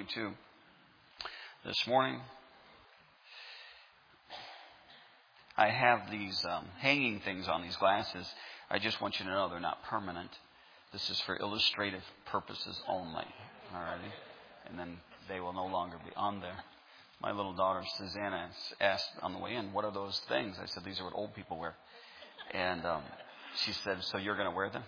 22 this morning. I have these hanging things on these glasses. I just want you to know they're not permanent. This is for illustrative purposes only. Alrighty? And then they will no longer be on there. My little daughter, Susanna, asked on the way in, what are those things? I said, these are what old people wear. And she said, so you're going to wear them?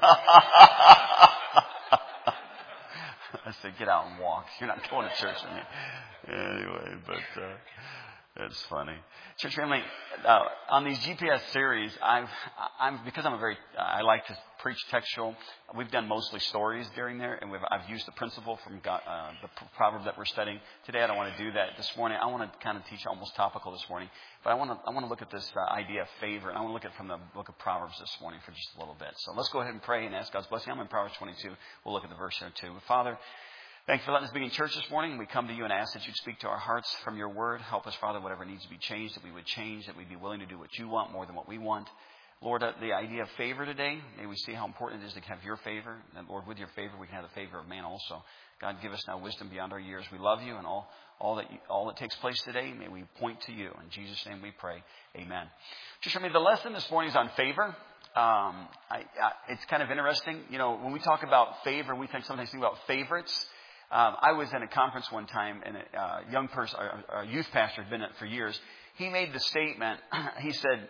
I said, get out and walk. You're not going to church with me. Anyway, but it's funny. Church family, on these GPS series, I like to preach textual. We've done mostly stories during there, and I've used the principle from God, the proverb that we're studying. Today, I don't want to do that. This morning, I want to kind of teach almost topical this morning. But I want to look at this idea of favor, and I want to look at it from the book of Proverbs this morning for just a little bit. So let's go ahead and pray and ask God's blessing. I'm in Proverbs 22. We'll look at the verse there too. Father, thank you for letting us be in church this morning. We come to you and ask that you'd speak to our hearts from your word. Help us, Father, whatever needs to be changed, that we would change, that we'd be willing to do what you want more than what we want. Lord, the idea of favor today, may we see how important it is to have your favor. And Lord, with your favor, we can have the favor of man also. God, give us now wisdom beyond our years. We love you, and all that takes place today, may we point to you. In Jesus' name we pray. Amen. Just the lesson this morning is on favor. It's kind of interesting. You know, when we talk about favor, we sometimes think about favorites. I was in a conference one time, and a young person, a youth pastor, had been in it for years. He made the statement. He said,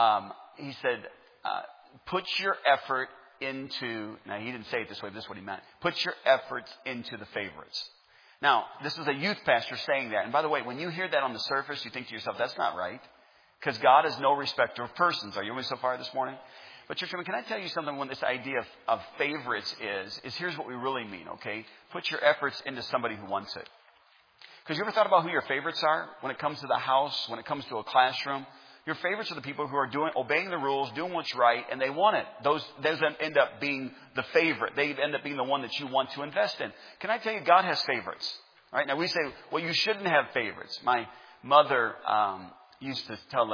put your effort into. Now he didn't say it this way. This is what he meant. Put your efforts into the favorites. Now, this is a youth pastor saying that. And by the way, when you hear that on the surface, you think to yourself, that's not right, because God is no respecter of persons. Are you with me so far this morning? But church, can I tell you something when this idea of favorites is here's what we really mean, okay? Put your efforts into somebody who wants it. Because you ever thought about who your favorites are when it comes to the house, when it comes to a classroom? Your favorites are the people who are obeying the rules, doing what's right, and they want it. Those end up being the favorite. They end up being the one that you want to invest in. Can I tell you, God has favorites. All right? Now we say, well, you shouldn't have favorites. My mother used to tell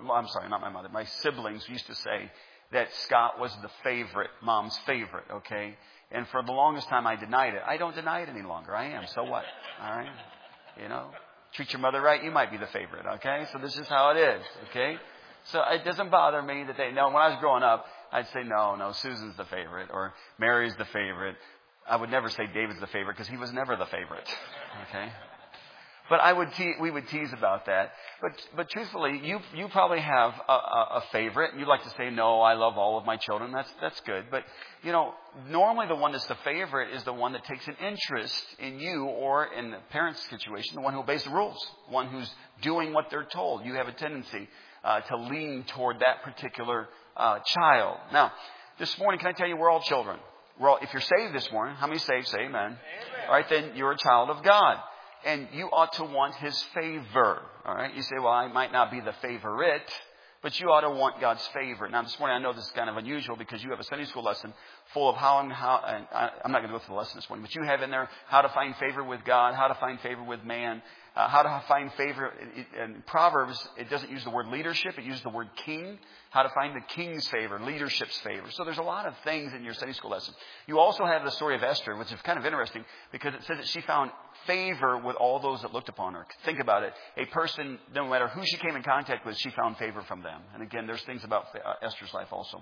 my siblings used to say that Scott was the favorite, Mom's favorite, okay? And for the longest time, I denied it. I don't deny it any longer. I am. So what? All right? You know, treat your mother right, you might be the favorite, okay? So this is how it is, okay? So it doesn't bother me that when I was growing up, I'd say, no, Susan's the favorite, or Mary's the favorite. I would never say David's the favorite, because he was never the favorite, okay? But we would tease about that. But truthfully, you probably have a favorite, and you'd like to say, no, I love all of my children. That's good. But, normally the one that's the favorite is the one that takes an interest in you, or in the parent's situation, the one who obeys the rules, the one who's doing what they're told. You have a tendency to lean toward that particular child. Now, this morning, can I tell you, we're all children. If you're saved this morning, how many saved? Say amen. Amen. All right, then you're a child of God. And you ought to want His favor. All right. You say, well, I might not be the favorite, but you ought to want God's favor. Now, this morning, I know this is kind of unusual because you have a Sunday school lesson full of I'm not going to go through the lesson this morning, but you have in there how to find favor with God, how to find favor with man, how to find favor. In Proverbs, it doesn't use the word leadership. It uses the word king. How to find the king's favor, leadership's favor. So there's a lot of things in your Sunday school lesson. You also have the story of Esther, which is kind of interesting because it says that she found favor with all those that looked upon her. Think about it. A person, no matter who she came in contact with, she found favor from them. And again, there's things about Esther's life also.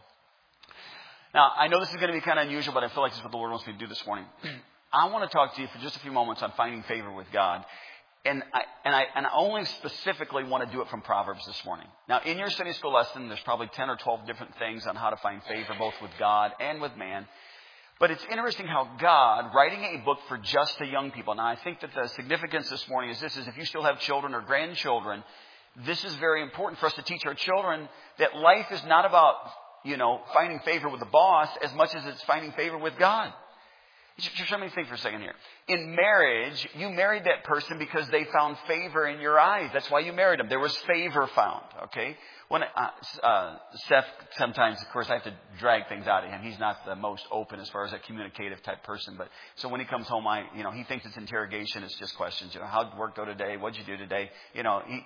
Now, I know this is going to be kind of unusual, but I feel like this is what the Lord wants me to do this morning. I want to talk to you for just a few moments on finding favor with God. And I only specifically want to do it from Proverbs this morning. Now, in your Sunday school lesson, there's probably 10 or 12 different things on how to find favor both with God and with man. But it's interesting how God, writing a book for just the young people. Now, I think that the significance this morning is this, is if you still have children or grandchildren, this is very important for us to teach our children that life is not about, finding favor with the boss as much as it's finding favor with God. Just let me think for a second here. In marriage, you married that person because they found favor in your eyes. That's why you married them. There was favor found, okay? When Seth, sometimes, of course, I have to drag things out of him. He's not the most open as far as a communicative type person. But so when he comes home, he thinks it's interrogation. It's just questions. How'd work go today? What'd you do today? He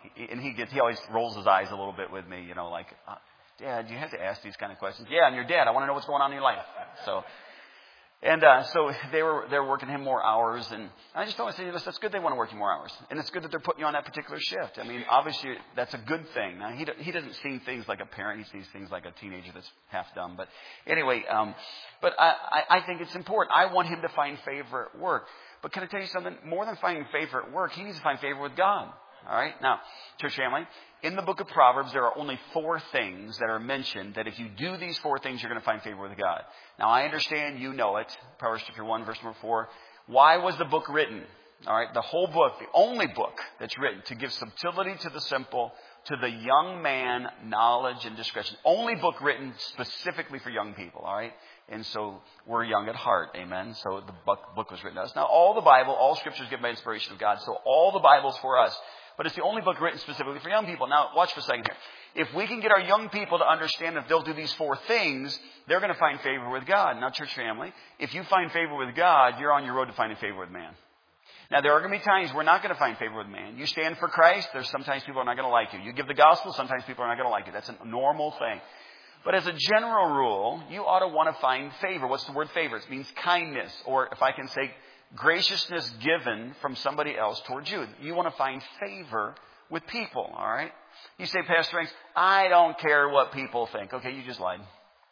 always rolls his eyes a little bit with me. Dad, you have to ask these kind of questions. Yeah, I'm your dad. I want to know what's going on in your life. So. And so they were working him more hours, and I just told him, I said, that's good they want to work you more hours, and it's good that they're putting you on that particular shift. I mean, obviously that's a good thing. Now he doesn't see things like a parent; he sees things like a teenager that's half dumb. But anyway, but I think it's important. I want him to find favor at work. But can I tell you something? More than finding favor at work, he needs to find favor with God. All right? Now, church family, in the book of Proverbs, there are only 4 things that are mentioned that if you do these 4 things, you're going to find favor with God. Now, I understand you know it. Proverbs chapter 1, verse number 4. Why was the book written? All right? The whole book, the only book that's written to give subtlety to the simple, to the young man, knowledge and discretion. Only book written specifically for young people. All right? And so we're young at heart. Amen. So the book was written to us. Now, all the Bible, all Scripture is given by inspiration of God. So all the Bible's for us. But it's the only book written specifically for young people. Now, watch for a second here. If we can get our young people to understand that if they'll do these 4 things, they're going to find favor with God. Now, church family, if you find favor with God, you're on your road to finding favor with man. Now, there are going to be times we're not going to find favor with man. You stand for Christ, there's sometimes people are not going to like you. You give the gospel, sometimes people are not going to like you. That's a normal thing. But as a general rule, you ought to want to find favor. What's the word favor? It means kindness, or if I can say, graciousness given from somebody else towards you. You want to find favor with people, all right? You say, Pastor Hanks, I don't care what people think. Okay, you just lied.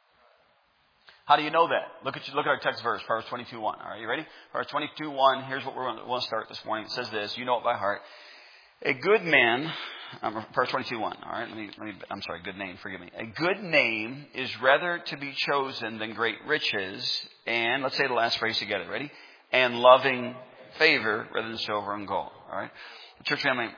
How do you know that? Look at our text verse, Proverbs 22:1. All right, you ready? Proverbs 22:1. Here's what we want to start this morning. It says this. You know it by heart. A good man, Proverbs 22:1. All right, I'm sorry, good name. Forgive me. A good name is rather to be chosen than great riches. And let's say the last phrase together. Ready? And loving favor rather than silver and gold. All right, church family.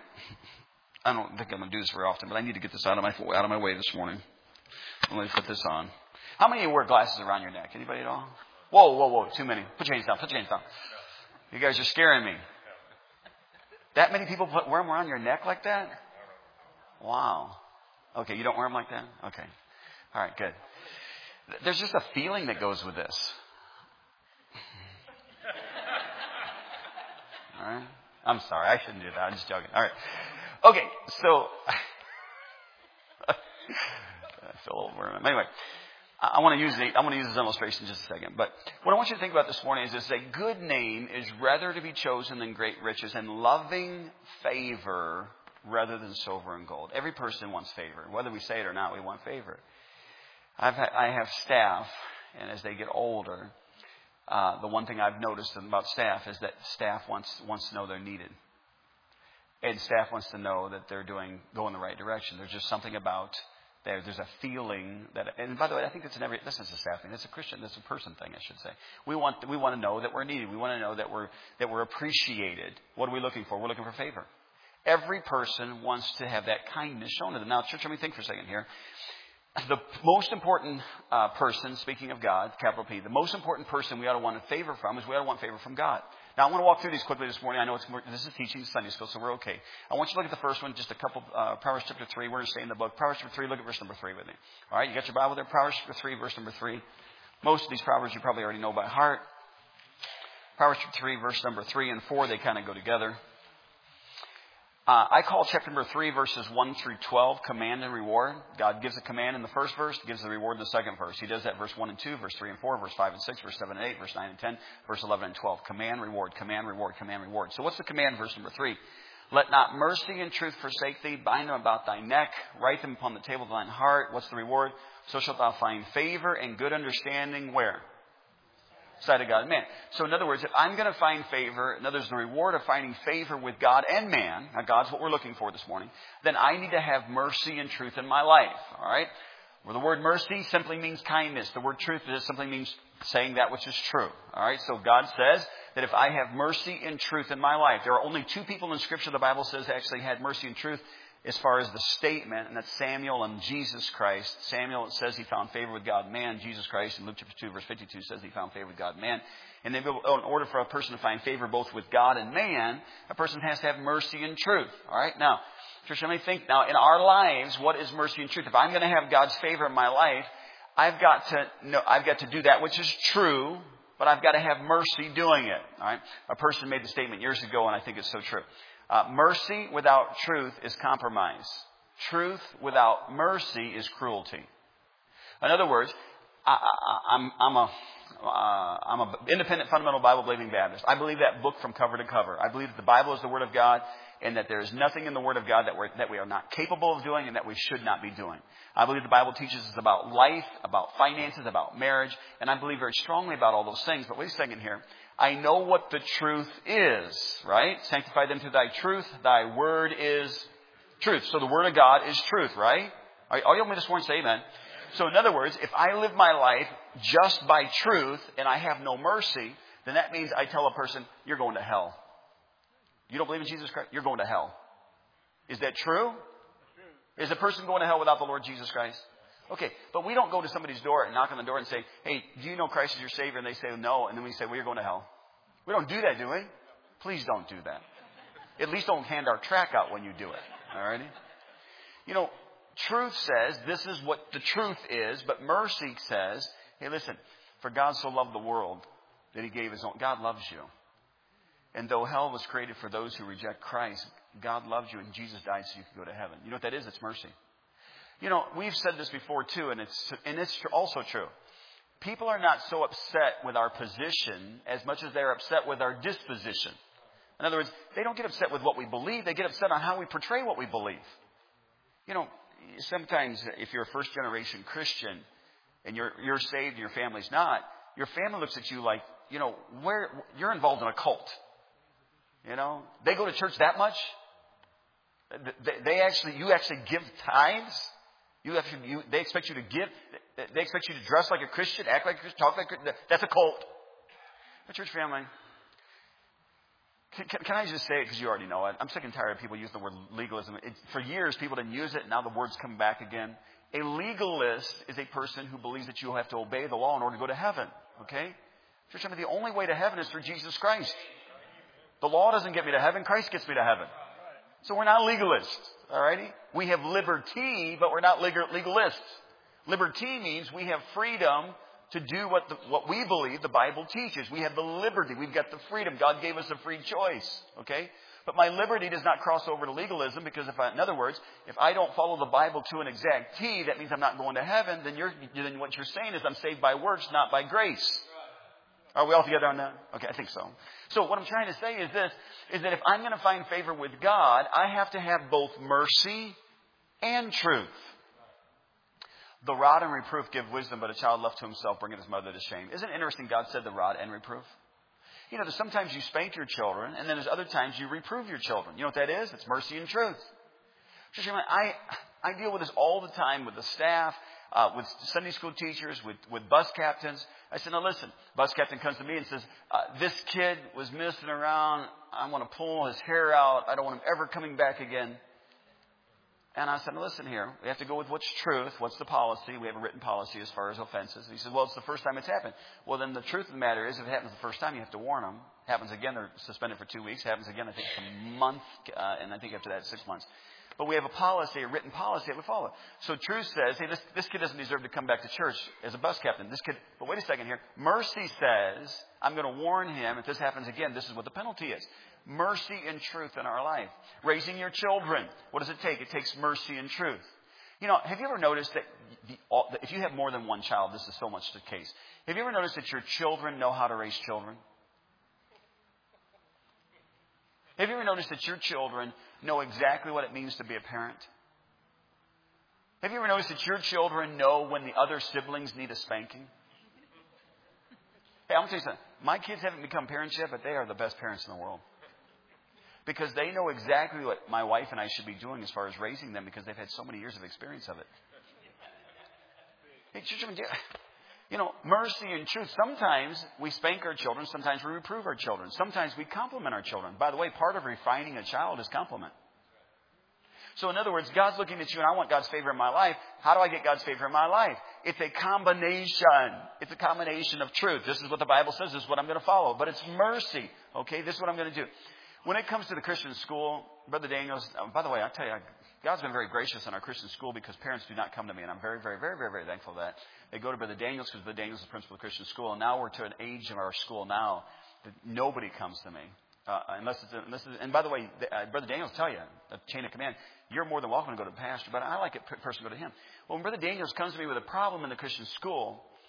I don't think I'm going to do this very often, but I need to get this out of my way this morning. Let me put this on. How many of you wear glasses around your neck? Anybody at all? Whoa! Too many. Put your hands down. You guys are scaring me. That many people wear them around your neck like that? Wow. Okay, you don't wear them like that? Okay. All right, good. There's just a feeling that goes with this. All right. I'm sorry. I shouldn't do that. I'm just joking. All right. Okay. So I feel a little worried. Anyway, I want to use this illustration in just a second. But what I want you to think about this morning is this: a good name is rather to be chosen than great riches, and loving favor rather than silver and gold. Every person wants favor. Whether we say it or not, we want favor. I have staff, and as they get older, the one thing I've noticed about staff is that staff wants to know they're needed. And staff wants to know that they're going the right direction. There's just something about there's a feeling that, and by the way, I think that's that's not a staff thing. That's a Christian, that's a person thing, I should say. We want to know that we're needed. We want to know that we're appreciated. What are we looking for? We're looking for favor. Every person wants to have that kindness shown to them. Now, church, let me think for a second here. The most important person, speaking of God, capital P, the most important person we ought to want favor from is we ought to want favor from God. Now, I want to walk through these quickly this morning. I know this is teaching Sunday school, so we're okay. I want you to look at the first one, just a couple, Proverbs chapter 3. We're going to stay in the book. Proverbs chapter 3, look at verse number 3 with me. All right, you got your Bible there? Proverbs chapter 3, verse number 3. Most of these Proverbs you probably already know by heart. Proverbs chapter 3, verse number 3 and 4, they kind of go together. I call chapter number 3, verses 1 through 12, command and reward. God gives a command in the first verse, gives the reward in the second verse. He does that verse 1 and 2, verse 3 and 4, verse 5 and 6, verse 7 and 8, verse 9 and 10, verse 11 and 12. Command, reward, command, reward, command, reward. So what's the command, verse number 3? Let not mercy and truth forsake thee. Bind them about thy neck. Write them upon the table of thine heart. What's the reward? So shalt thou find favor and good understanding where? Sight of God and man. So in other words, if I'm going to find favor, in other words, the reward of finding favor with God and man, now God's what we're looking for this morning, then I need to have mercy and truth in my life. All right? Well, the word mercy simply means kindness. The word truth simply means saying that which is true. All right? So God says that if I have mercy and truth in my life, there are only 2 people in Scripture the Bible says actually had mercy and truth as far as the statement, and that's Samuel and Jesus Christ. Samuel, it says he found favor with God and man. Jesus Christ, in Luke chapter 2, verse 52, says he found favor with God and man. And in order for a person to find favor both with God and man, a person has to have mercy and truth. All right? Now, church, let me think now, in our lives, what is mercy and truth? If I'm going to have God's favor in my life, I've got to do that which is true, but I've got to have mercy doing it. All right? A person made the statement years ago, and I think it's so true. Mercy without truth is compromise. Truth without mercy is cruelty. In other words, I'm I'm an independent fundamental Bible believing Baptist. I believe that book from cover to cover. I believe that the Bible is the Word of God and that there is nothing in the Word of God that we are not capable of doing and that we should not be doing. I believe the Bible teaches us about life, about finances, about marriage, and I believe very strongly about all those things. But wait a second here. I know what the truth is, right? Sanctify them through thy truth. Thy word is truth. So the Word of God is truth, right? All you want me this morning say amen. So in other words, if I live my life just by truth and I have no mercy, then that means I tell a person, you're going to hell. You don't believe in Jesus Christ? You're going to hell. Is that true? Is a person going to hell without the Lord Jesus Christ? Okay, but we don't go to somebody's door and knock on the door and say, hey, do you know Christ is your Savior? And they say no. And then we say, well, you're going to hell. We don't do that, do we? Please don't do that. At least don't hand our tract out when you do it. All righty? You know, truth says this is what the truth is, but mercy says, hey, listen, for God so loved the world that He gave His own. God loves you. And though hell was created for those who reject Christ, God loves you and Jesus died so you could go to heaven. You know what that is? It's mercy. You know, we've said this before too, and it's also true. People are not so upset with our position as much as they're upset with our disposition. In other words, they don't get upset with what we believe. They get upset on how we portray what we believe. You know, sometimes if you're a first generation Christian and you're saved and your family's not, your family looks at you like, you know, you're involved in a cult. You know, they go to church that much. You actually give tithes. They expect you to give. They expect you to dress like a Christian, act like a Christian, talk like a Christian. That's a cult. But church family, can I just say it because you already know it? I'm sick and tired of people using the word legalism. For years, people didn't use it. Now the word's come back again. A legalist is a person who believes that you have to obey the law in order to go to heaven. Okay? Church family, the only way to heaven is through Jesus Christ. The law doesn't get me to heaven. Christ gets me to heaven. So we're not legalists. All righty? We have liberty, but we're not legalists. Liberty means we have freedom to do what we believe the Bible teaches. We have the liberty. We've got the freedom. God gave us a free choice. Okay? But my liberty does not cross over to legalism because in other words, if I don't follow the Bible to an exact T, that means I'm not going to heaven. Then what you're saying is I'm saved by works, not by grace. Are we all together on that? Okay, I think so. So what I'm trying to say is this, is that if I'm going to find favor with God, I have to have both mercy and truth. The rod and reproof give wisdom, but a child left to himself bringeth his mother to shame. Isn't it interesting God said the rod and reproof? You know, there's sometimes you spank your children, and then there's other times you reprove your children. You know what that is? It's mercy and truth. I deal with this all the time with the staff, with Sunday school teachers, with bus captains. I said, now listen, bus captain comes to me and says, this kid was messing around. I want to pull his hair out. I don't want him ever coming back again. And I said, now listen here. We have to go with what's truth. What's the policy? We have a written policy as far as offenses. And he said, well, it's the first time it's happened. Well, then the truth of the matter is if it happens the first time, you have to warn them. Happens again, they're suspended for 2 weeks. Happens again, I think it's a month. And I think after that, 6 months. But we have a policy, a written policy that we follow. So truth says, hey, this kid doesn't deserve to come back to church as a bus captain. This kid, but wait a second here. Mercy says, I'm going to warn him if this happens again, this is what the penalty is. Mercy and truth in our life. Raising your children. What does it take? It takes mercy and truth. You know, have you ever noticed that if you have more than one child, this is so much the case. Have you ever noticed that your children know how to raise children? Have you ever noticed that your children know exactly what it means to be a parent? Have you ever noticed that your children know when the other siblings need a spanking? Hey, I'm going to tell you something. My kids haven't become parents yet, but they are the best parents in the world. Because they know exactly what my wife and I should be doing as far as raising them because they've had so many years of experience of it. Hey, you know, mercy and truth. Sometimes we spank our children. Sometimes we reprove our children. Sometimes we compliment our children. By the way, part of refining a child is compliment. So in other words, God's looking at you and I want God's favor in my life. How do I get God's favor in my life? It's a combination. It's a combination of truth. This is what the Bible says. This is what I'm going to follow. But it's mercy. Okay, this is what I'm going to do. When it comes to the Christian school, Brother Daniels, by the way, I tell you, God's been very gracious in our Christian school because parents do not come to me. And I'm very, very, very, very, very thankful for that. They go to Brother Daniels because Brother Daniels is the principal of the Christian school. And now we're to an age in our school now that nobody comes to me. And by the way, Brother Daniels will tell you, the chain of command, you're more than welcome to go to the pastor, but I like it person to go to him. Well, when Brother Daniels comes to me with a problem in the Christian school,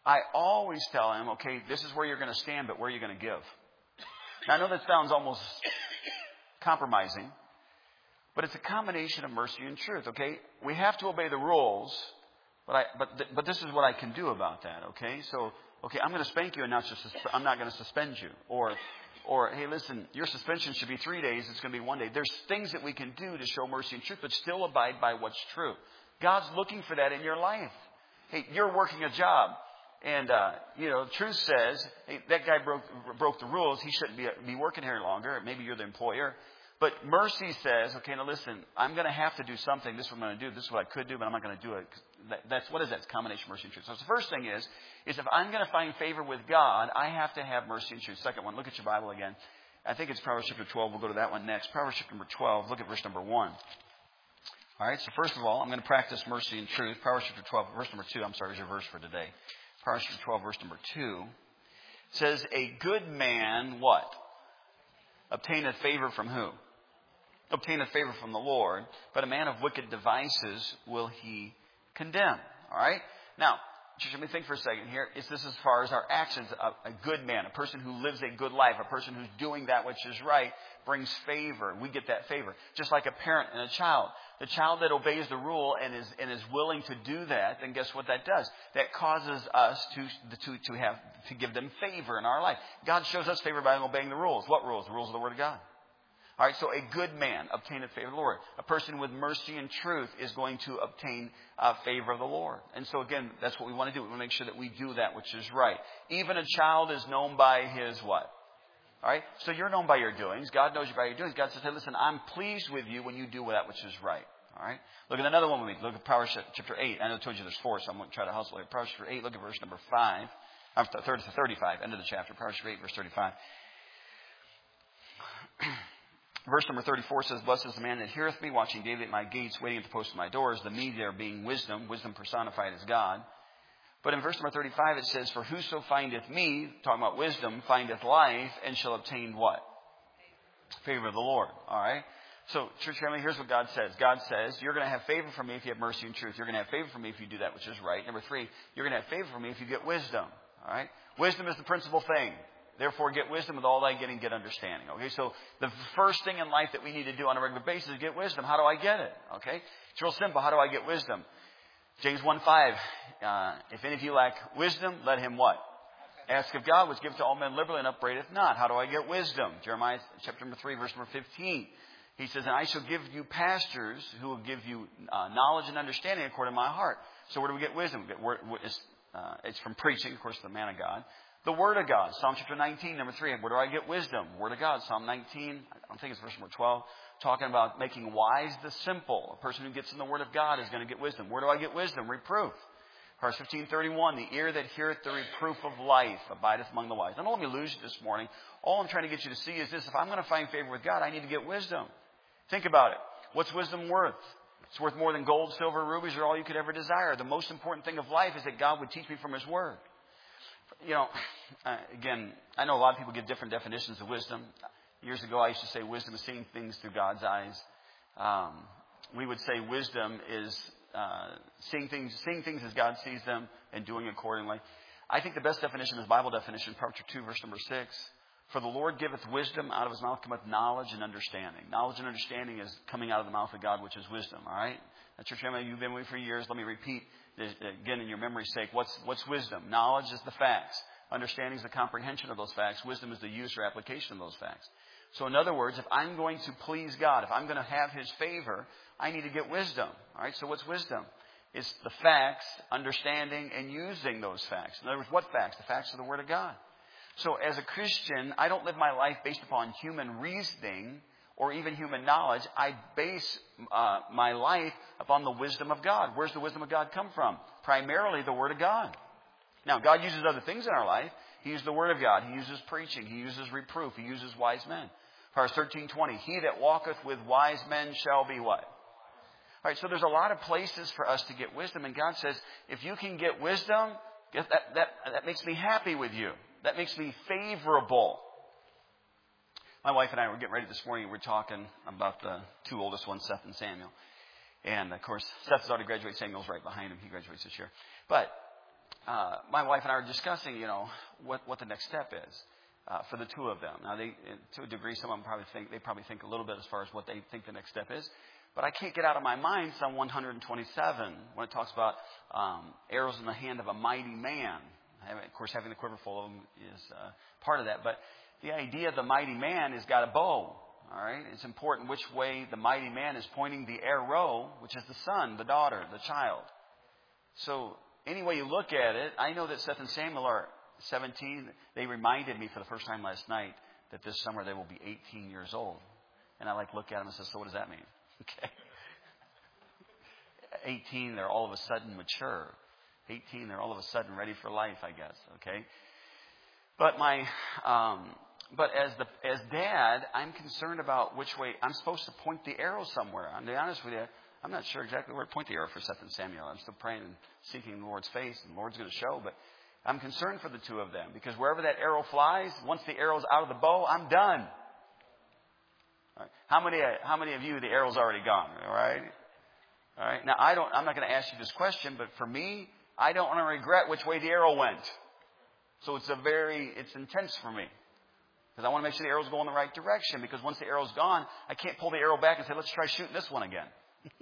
I always tell him, okay, this is where you're going to stand, but where are you going to give? Now, I know that sounds almost compromising, but it's a combination of mercy and truth, okay? We have to obey the rules, but this is what I can do about that, okay? So, okay, I'm going to spank you and I'm not going to suspend you. Or, hey, listen, your suspension should be 3 days. It's going to be 1 day. There's things that we can do to show mercy and truth, but still abide by what's true. God's looking for that in your life. Hey, you're working a job. And, truth says, hey, that guy broke the rules. He shouldn't be working here longer. Maybe you're the employer. But mercy says, okay, now listen, I'm going to have to do something. This is what I'm going to do. This is what I could do, but I'm not going to do it. What is that? It's a combination of mercy and truth. So the first thing is if I'm going to find favor with God, I have to have mercy and truth. Second one, look at your Bible again. I think it's Proverbs chapter 12. We'll go to that one next. Proverbs chapter number 12. Look at verse number 1. All right, so first of all, I'm going to practice mercy and truth. Proverbs chapter 12, verse number 2, is your verse for today. Proverbs chapter 12, verse number 2 says, a good man, what? Obtaineth favor from who? Obtaineth favor from the Lord, but a man of wicked devices will he condemn. All right? Now, just let me think for a second here. Is this as far as our actions? A good man, a person who lives a good life, a person who's doing that which is right, brings favor. We get that favor. Just like a parent and a child. The child that obeys the rule and is willing to do that, then guess what that does? That causes us to give them favor in our life. God shows us favor by obeying the rules. What rules? The rules of the Word of God. All right, so a good man obtaineth favor of the Lord. A person with mercy and truth is going to obtain favor of the Lord. And so again, that's what we want to do. We want to make sure that we do that which is right. Even a child is known by his what? All right, so you're known by your doings. God knows you by your doings. God says, hey, listen, I'm pleased with you when you do that which is right. All right, look at another one with me. Look at Proverbs chapter 8. I know I told you there's 4, so I'm going to try to hustle here. Proverbs chapter 8, look at verse number 5. I'm 35, end of the chapter. Proverbs chapter 8, verse 35. Verse number 34 says, blessed is the man that heareth me, watching daily at my gates, waiting at the post of my doors. The me there being wisdom personified as God. But in verse number 35 it says, for whoso findeth me, talking about wisdom, findeth life, and shall obtain what? Favor of the Lord. All right? So, church family, here's what God says. God says, you're going to have favor from me if you have mercy and truth. You're going to have favor from me if you do that which is right. Number 3, you're going to have favor from me if you get wisdom. All right? Wisdom is the principal thing. Therefore, get wisdom with all thy getting, get understanding. Okay, so the first thing in life that we need to do on a regular basis is get wisdom. How do I get it? Okay, it's real simple. How do I get wisdom? James 1:5. If any of you lack wisdom, let him what? Ask of God, which giveth to all men liberally and upbraideth not. How do I get wisdom? Jeremiah chapter number 3, verse number 15. He says, and I shall give you pastors who will give you knowledge and understanding according to my heart. So where do we get wisdom? It's from preaching, of course, the man of God. The Word of God, Psalm chapter 19, number 3. Where do I get wisdom? Word of God, Psalm 19, I don't think it's verse number 12, talking about making wise the simple. A person who gets in the Word of God is going to get wisdom. Where do I get wisdom? Reproof. Proverbs 15:31, the ear that heareth the reproof of life abideth among the wise. Now, don't let me lose you this morning. All I'm trying to get you to see is this. If I'm going to find favor with God, I need to get wisdom. Think about it. What's wisdom worth? It's worth more than gold, silver, rubies, or all you could ever desire. The most important thing of life is that God would teach me from His Word. You know, again, I know a lot of people give different definitions of wisdom. Years ago, I used to say wisdom is seeing things through God's eyes. We would say wisdom is seeing things as God sees them and doing accordingly. I think the best definition is Bible definition, Proverbs 2, verse number 6. For the Lord giveth wisdom, out of His mouth cometh knowledge and understanding. Knowledge and understanding is coming out of the mouth of God, which is wisdom. All right? That's your family. You've been with me for years. Let me repeat this again in your memory's sake. What's wisdom? Knowledge is the facts. Understanding is the comprehension of those facts. Wisdom is the use or application of those facts. So in other words, if I'm going to please God, if I'm going to have His favor, I need to get wisdom. All right? So what's wisdom? It's the facts, understanding, and using those facts. In other words, what facts? The facts of the Word of God. So as a Christian, I don't live my life based upon human reasoning or even human knowledge. I base my life upon the wisdom of God. Where's the wisdom of God come from? Primarily the Word of God. Now, God uses other things in our life. He uses the Word of God. He uses preaching. He uses reproof. He uses wise men. Proverbs 13:20. He that walketh with wise men shall be what? All right, so there's a lot of places for us to get wisdom. And God says, if you can get wisdom, that makes me happy with you. That makes me favorable. My wife and I were getting ready this morning. We're talking about the two oldest ones, Seth and Samuel. And, of course, Seth's already graduated. Samuel's right behind him. He graduates this year. But my wife and I are discussing, what the next step is for the two of them. Now, to a degree, some of them probably think a little bit as far as what they think the next step is. But I can't get out of my mind Psalm 127 when it talks about arrows in the hand of a mighty man. Of course, having the quiver full of them is part of that. But the idea of the mighty man has got a bow. All right, it's important which way the mighty man is pointing the arrow, which is the son, the daughter, the child. So any way you look at it, I know that Seth and Samuel are 17. They reminded me for the first time last night that this summer they will be 18 years old. And I look at them and say, so what does that mean? Okay. 18, they're all of a sudden mature. 18, they're all of a sudden ready for life, I guess. Okay. But But as dad, I'm concerned about which way I'm supposed to point the arrow somewhere. I'm to be honest with you, I'm not sure exactly where to point the arrow for Seth and Samuel. I'm still praying and seeking the Lord's face, and the Lord's going to show. But I'm concerned for the two of them because wherever that arrow flies, once the arrow's out of the bow, I'm done. All right. How many of you the arrow's already gone? All right. All right. Now I'm not going to ask you this question, but for me, I don't want to regret which way the arrow went. So it's intense for me. Because I want to make sure the arrow's going the right direction. Because once the arrow's gone, I can't pull the arrow back and say, let's try shooting this one again.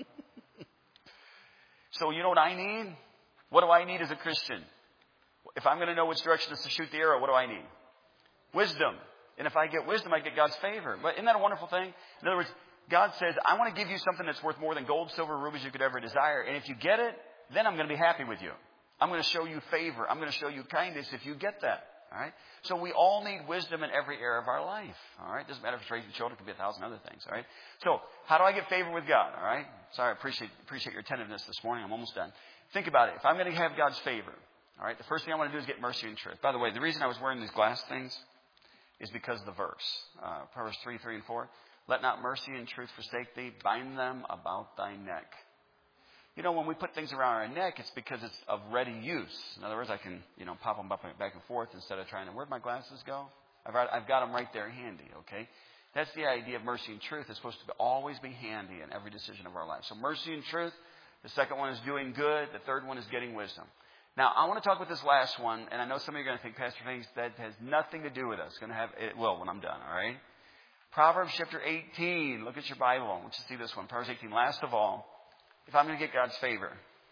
So you know what I need? What do I need as a Christian? If I'm going to know which direction to shoot the arrow, what do I need? Wisdom. And if I get wisdom, I get God's favor. But isn't that a wonderful thing? In other words, God says, I want to give you something that's worth more than gold, silver, rubies you could ever desire. And if you get it, then I'm going to be happy with you. I'm going to show you favor. I'm going to show you kindness if you get that. All right. So we all need wisdom in every area of our life. All right. Doesn't matter if it's raising children. It could be 1,000 other things. All right. So how do I get favor with God? All right. Sorry, I appreciate your attentiveness this morning. I'm almost done. Think about it. If I'm going to have God's favor, all right, the first thing I want to do is get mercy and truth. By the way, the reason I was wearing these glass things is because of the verse. Proverbs 3, 3 and 4. Let not mercy and truth forsake thee. Bind them about thy neck. You know, when we put things around our neck, it's because it's of ready use. In other words, I can, pop them back and forth instead of trying to, where'd my glasses go? I've got them right there handy, okay? That's the idea of mercy and truth. It's supposed to always be handy in every decision of our life. So mercy and truth. The second one is doing good. The third one is getting wisdom. Now, I want to talk about this last one, and I know some of you are going to think, Pastor Finks, that has nothing to do with us. It will when I'm done, all right? Proverbs chapter 18. Look at your Bible. I want you to see this one. Proverbs 18. Last of all, if I'm going to get God's favor,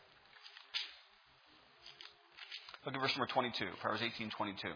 look at verse number 22. Proverbs 18:22.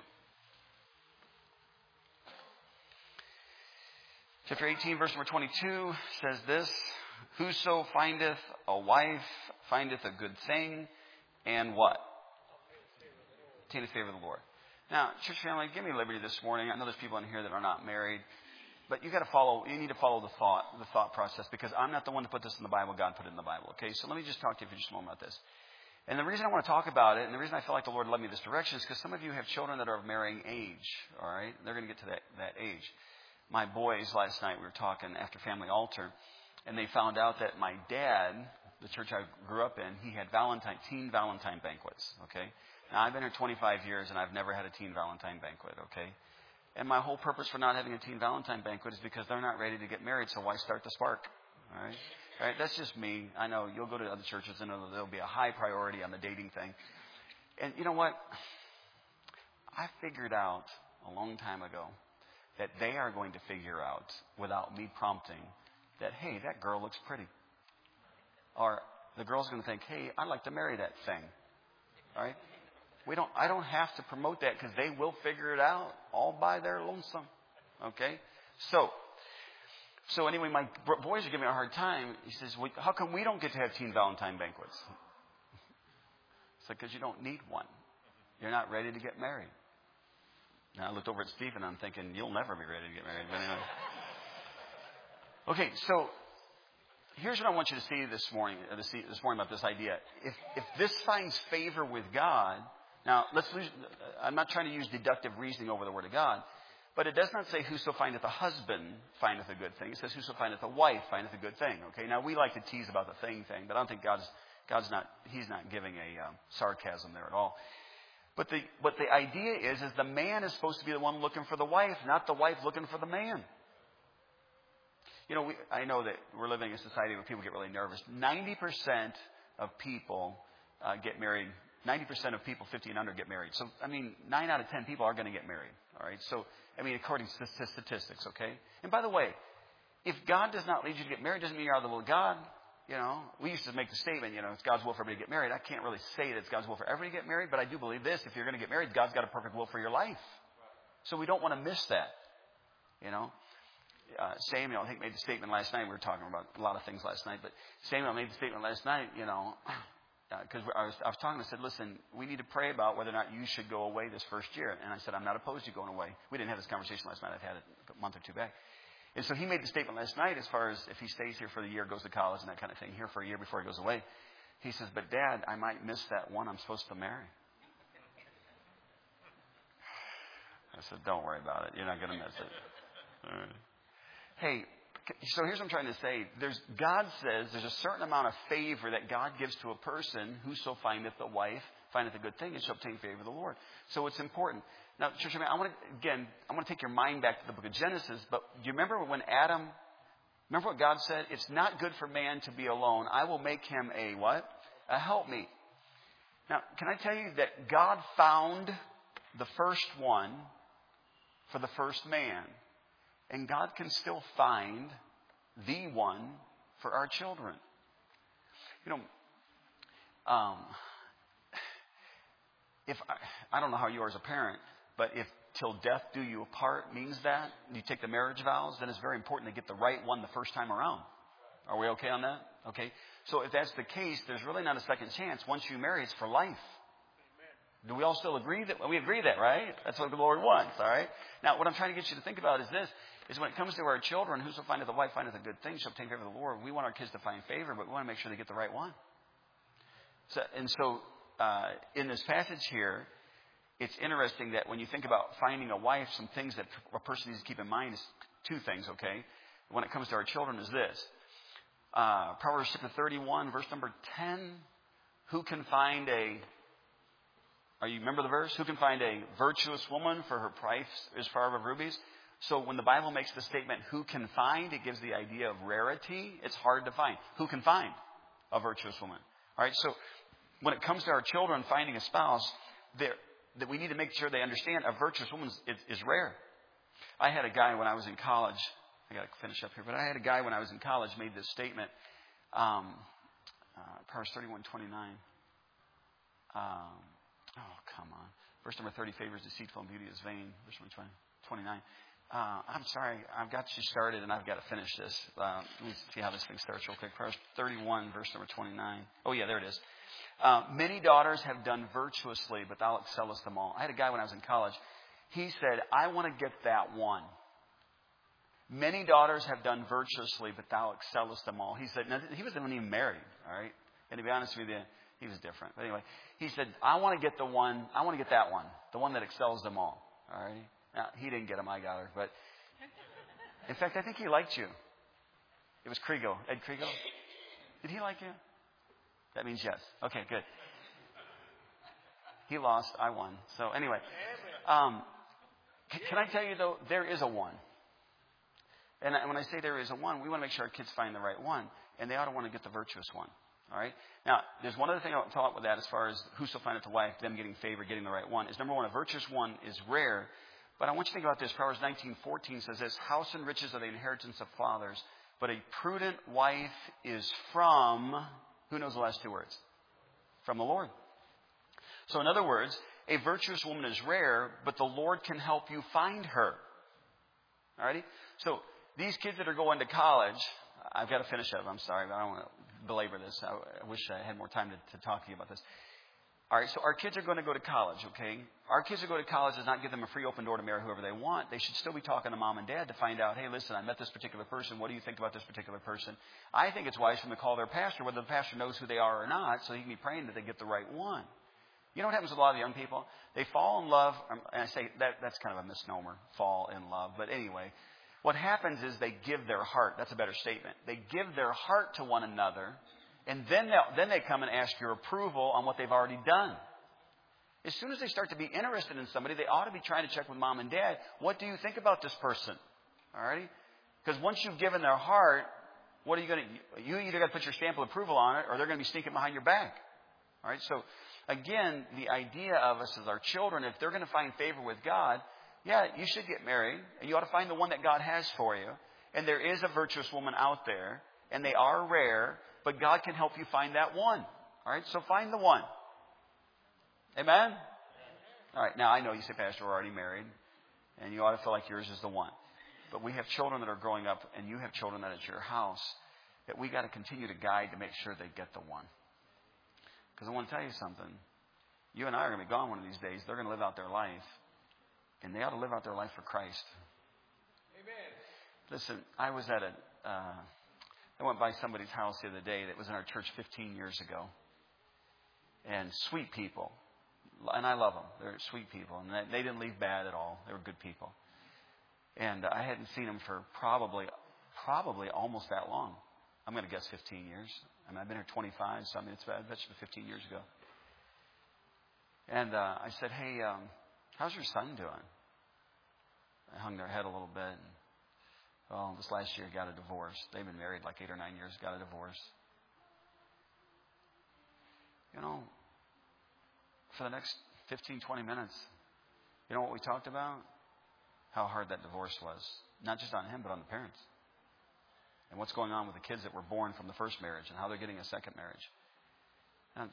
Chapter 18, verse number 22 says this: Whoso findeth a wife findeth a good thing, and what? Obtaineth favor of the Lord. Now, church family, give me liberty this morning. I know there's people in here that are not married. But you need to follow the thought process, because I'm not the one to put this in the Bible. God put it in the Bible. Okay, so let me just talk to you for just a moment about this. And the reason I want to talk about it, and the reason I feel like the Lord led me this direction, is because some of you have children that are of marrying age. All right, they're going to get to that age. My boys last night, we were talking after family altar, and they found out that my dad, the church I grew up in, he had teen Valentine banquets. Okay, now I've been here 25 years and I've never had a teen Valentine banquet. Okay. And my whole purpose for not having a teen Valentine banquet is because they're not ready to get married, so why start the spark? All right? All right, that's just me. I know you'll go to other churches and there'll be a high priority on the dating thing. And you know what? I figured out a long time ago that they are going to figure out, without me prompting, that, hey, that girl looks pretty. Or the girl's going to think, hey, I'd like to marry that thing. All right? I don't have to promote that, because they will figure it out all by their lonesome. Okay? So anyway, my boys are giving me a hard time. He says, well, how come we don't get to have teen Valentine banquets? It's like, because you don't need one. You're not ready to get married. Now I looked over at Stephen and I'm thinking, you'll never be ready to get married. But anyway. Okay, so here's what I want you to see this morning about this idea. If this finds favor with God, now I'm not trying to use deductive reasoning over the Word of God, but it does not say whoso findeth a husband findeth a good thing. It says whoso findeth a wife findeth a good thing. Okay, now we like to tease about the thing, but I don't think God's not giving a sarcasm there at all. But the idea is the man is supposed to be the one looking for the wife, not the wife looking for the man. You know, I know that we're living in a society where people get really nervous. 90% of people get married 90% of people 50 and under get married. So, 9 out of 10 people are going to get married. All right. So, according to statistics, okay? And by the way, if God does not lead you to get married, doesn't mean you're out of the will of God. We used to make the statement, it's God's will for everybody to get married. I can't really say that it's God's will for everybody to get married, but I do believe this. If you're going to get married, God's got a perfect will for your life. So we don't want to miss that. Samuel, I think, made the statement last night. We were talking about a lot of things last night, but Samuel made the statement last night, because I was talking. I said, listen, we need to pray about whether or not you should go away this first year. And I said, I'm not opposed to you going away. We didn't have this conversation last night. I've had it a month or two back. And so he made the statement last night as far as if he stays here for the year, goes to college and that kind of thing, here for a year before he goes away. He says, but Dad, I might miss that one I'm supposed to marry. I said, don't worry about it. You're not going to miss it. All right. Hey, so here's what I'm trying to say. God says there's a certain amount of favor that God gives to a person. Whoso findeth a wife, findeth a good thing, and shall obtain favor of the Lord. So it's important. Now, church, I want to take your mind back to the book of Genesis. But do you remember when remember what God said? It's not good for man to be alone. I will make him a what? A helpmeet. Now, can I tell you that God found the first one for the first man. And God can still find the one for our children. If I don't know how you are as a parent, but if till death do you apart means that, you take the marriage vows, then it's very important to get the right one the first time around. Are we okay on that? Okay. So if that's the case, there's really not a second chance. Once you marry, it's for life. Do we all still agree that? We agree that, right? That's what the Lord wants, all right? Now, what I'm trying to get you to think about is this, is when it comes to our children, whoso findeth a wife findeth a good thing, shall obtain favor of the Lord. We want our kids to find favor, but we want to make sure they get the right one. So, in this passage here, it's interesting that when you think about finding a wife, some things that a person needs to keep in mind is two things, okay? When it comes to our children is this. Proverbs chapter 31, verse number 10. Who can find you remember the verse? Who can find a virtuous woman, for her price is far above rubies? So when the Bible makes the statement, who can find, it gives the idea of rarity. It's hard to find. Who can find a virtuous woman? All right, so when it comes to our children finding a spouse, that we need to make sure they understand a virtuous woman is rare. I had a guy when I was in college. I got to finish up here. But I had a guy when I was in college made this statement. Proverbs 31:29. Come on. Verse number 30, favor is deceitful and beauty is vain. Verse number 29. I'm sorry. I've got you started and I've got to finish this. Let me see how this thing starts real quick. Proverbs 31, verse number 29. Oh, yeah, there it is. Many daughters have done virtuously, but thou excellest them all. I had a guy when I was in college. He said, I want to get that one. Many daughters have done virtuously, but thou excellest them all. He said, now, he wasn't even married, all right? And to be honest with you, he was different. But anyway, he said, I want to get that one, the one that excels them all, all right? Now, he didn't get him, I got her. But in fact, I think he liked you. It was Kriegel, Ed Kriegel. Did he like you? That means yes. Okay, good. He lost, I won. So anyway, can I tell you, though, there is a one. And when I say there is a one, we want to make sure our kids find the right one. And they ought to want to get the virtuous one. All right? Now, there's one other thing I want to talk with that as far as whoso findeth a wife, them getting favor, getting the right one, is number one, a virtuous one is rare. But I want you to think about this. Proverbs 19:14 says this, house and riches are the inheritance of fathers, but a prudent wife is from, who knows the last two words? From the Lord. So in other words, a virtuous woman is rare, but the Lord can help you find her. All righty? So these kids that are going to college, I've got to finish up. I'm sorry, but I don't want to belabor this. I wish I had more time to talk to you about this. All right, so our kids are going to go to college, okay? Our kids are going to college does not give them a free open door to marry whoever they want. They should still be talking to mom and dad to find out, hey, listen, I met this particular person. What do you think about this particular person? I think it's wise for them to call their pastor, whether the pastor knows who they are or not, so he can be praying that they get the right one. You know what happens with a lot of young people? They fall in love, and I say that's kind of a misnomer, fall in love. But anyway, what happens is they give their heart. That's a better statement. They give their heart to one another, and then they come and ask your approval on what they've already done. As soon as they start to be interested in somebody, they ought to be trying to check with mom and dad. What do you think about this person? All right? Because once you've given their heart, what are you going to? You either got to put your stamp of approval on it, or they're going to be sneaking behind your back. All right? So again, the idea of us as our children, if they're going to find favor with God, yeah, you should get married. And you ought to find the one that God has for you. And there is a virtuous woman out there. And they are rare. But God can help you find that one. All right? So find the one. Amen? All right. Now, I know you say, Pastor, we're already married. And you ought to feel like yours is the one. But we have children that are growing up. And you have children that are at your house. That we got to continue to guide to make sure they get the one. Because I want to tell you something. You and I are going to be gone one of these days. They're going to live out their life. And they ought to live out their life for Christ. Amen. Listen, I was at I went by somebody's house the other day that was in our church 15 years ago. And sweet people. And I love them. They're sweet people. And they didn't leave bad at all. They were good people. And I hadn't seen them for probably almost that long. I'm going to guess 15 years. I mean, I've been here 25, so I mean, I bet you 15 years ago. And I said, hey, how's your son doing? I hung their head a little bit. And, well, this last year he got a divorce. They've been married like 8 or 9 years, got a divorce. You know, for the next 15, 20 minutes, you know what we talked about? How hard that divorce was. Not just on him, but on the parents. And what's going on with the kids that were born from the first marriage and how they're getting a second marriage. Now,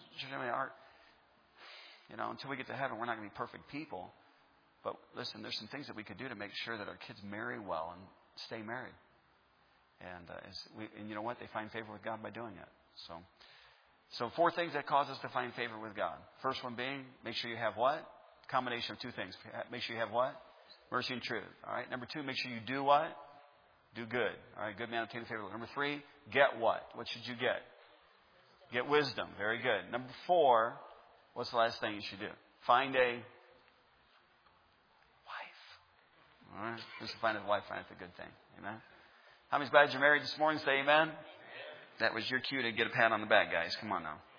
until we get to heaven, we're not going to be perfect people. But listen, there's some things that we could do to make sure that our kids marry well and stay married. And you know what? They find favor with God by doing it. So 4 things that cause us to find favor with God. First one being, make sure you have what? Combination of 2 things. Make sure you have what? Mercy and truth. All right. Number 2, make sure you do what? Do good. All right. Good man obtain favor. Number 3, get what? What should you get? Get wisdom. Very good. Number 4, what's the last thing you should do? Find a wife. All right. Just to find a wife, find it a good thing. Amen. How many's glad you're married this morning? Say amen. That was your cue to get a pat on the back, guys. Come on now.